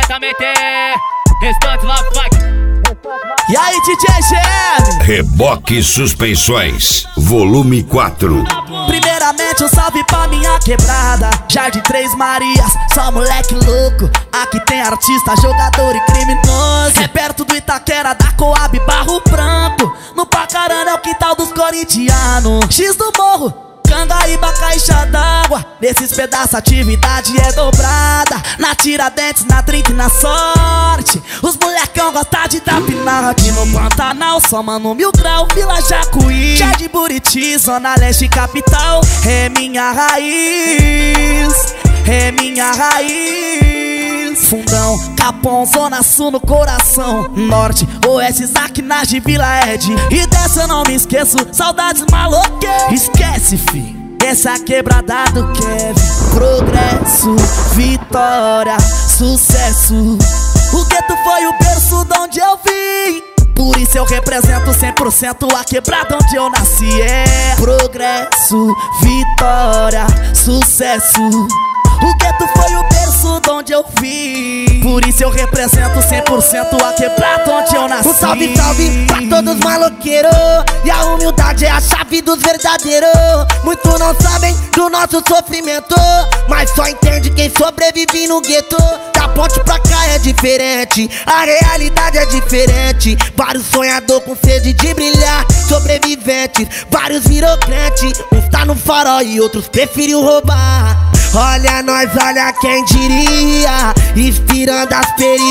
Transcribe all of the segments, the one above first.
diretamente Restante Love Funk. E aí, DJ GM? Reboque Suspensões, volume 4. Primeiramente um salve pra minha quebrada, Jardim Três Marias, só moleque louco. Aqui tem artista, jogador e criminoso. É perto do Itaquera, da Coab, Barro Branco. No Pacarana é o quintal dos corintianos. X do Morro, Cangaíba, caixa d'água. Nesses pedaços a atividade é dobrada. Na Tiradentes, na 30 e na Sorte. Os molecão gostam de trapinar. Aqui no Pantanal, só mano Mil Grau, Vila Jacuí, Jardim Buriti, Zona Leste Capital. É minha raiz, é minha raiz. Fundão, Capão, Zona Sul no coração. Norte, Oeste, Zaquinagem, Vila Ed. E dessa eu não me esqueço, saudades maloqueiras. Esquece, fi, essa quebrada do Kevin. Progresso, vitória, sucesso. O gueto foi o berço de onde eu vim. Por isso eu represento 100% a quebrada onde eu nasci. É progresso, vitória, sucesso. O gueto foi o berço de onde eu vim. Por isso eu represento 100% a quebrada onde eu nasci. Um salve, salve pra todos os maloqueiros. E a humildade é a chave dos verdadeiros. Muitos não sabem do nosso sofrimento, mas só entende quem sobrevive no gueto. Da ponte pra cá é diferente, a realidade é diferente. Vários sonhadores com sede de brilhar, sobreviventes, vários virou crente. Uns tá no farol e outros preferiu roubar. Olha nós, olha quem diria, inspirando as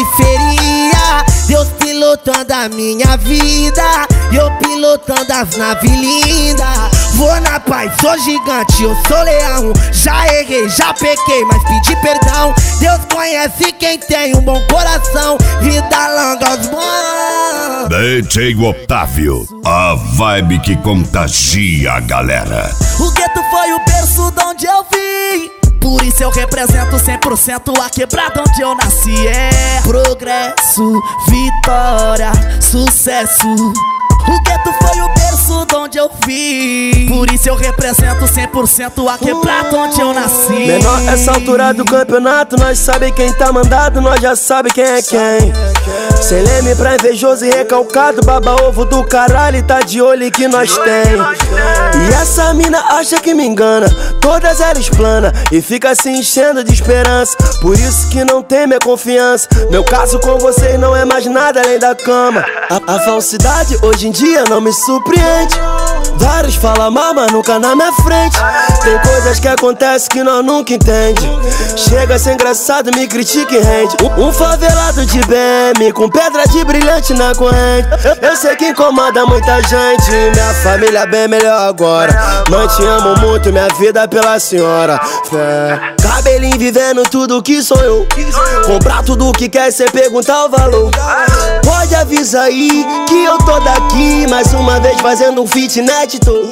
periferias. Deus pilotando a minha vida, e eu pilotando as naves lindas. Vou na paz, sou gigante, eu sou leão. Já errei, já pequei, mas pedi perdão. Deus conhece quem tem um bom coração. Vida longa aos bons. DJ Otávio, a vibe que contagia a galera. O gueto foi o berço de onde eu vim. Por isso eu represento 100% a quebrada onde eu nasci. É progresso, vitória, sucesso. O gueto foi o berço de onde eu vim. Por isso eu represento 100% a quebrada onde eu nasci. Menor, essa altura do campeonato, nós sabe quem tá mandado, nós já sabe quem é quem. Sem leme pra invejoso e recalcado, baba ovo do caralho, tá de olho que nós tem. E essa mina acha que me engana, todas elas plana e fica se enchendo de esperança. Por isso que não tem minha confiança. Meu caso com vocês não é mais nada além da cama. A falsidade hoje em dia não me surpreende. Vários falam mal, mas nunca na minha frente. Tem coisas que acontecem que nós nunca entende. Chega a ser engraçado, me critica e rende. Um favelado de BM com pedra de brilhante na corrente. Eu sei que incomoda muita gente. Minha família é bem melhor agora. Mãe, te amo muito, minha vida é pela senhora. Fé. Cabelinho vivendo tudo que sonhou. Comprar tudo que quer sem perguntar o valor. Pode avisar aí que eu tô daqui mais uma vez fazendo um feat inédito.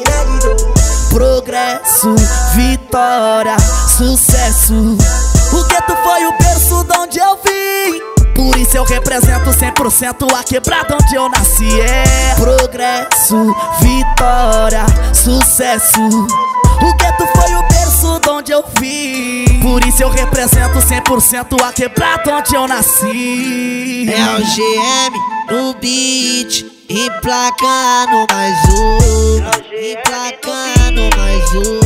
Progresso, vitória, sucesso. O gueto foi o berço de onde eu vim. Por isso eu represento 100% a quebrada onde eu nasci. É progresso, vitória, sucesso. O gueto foi o berço de onde eu vim. Por isso eu represento 100% a quebrada onde eu nasci. É o GM no beat, emplacando mais um, emplacando mais um.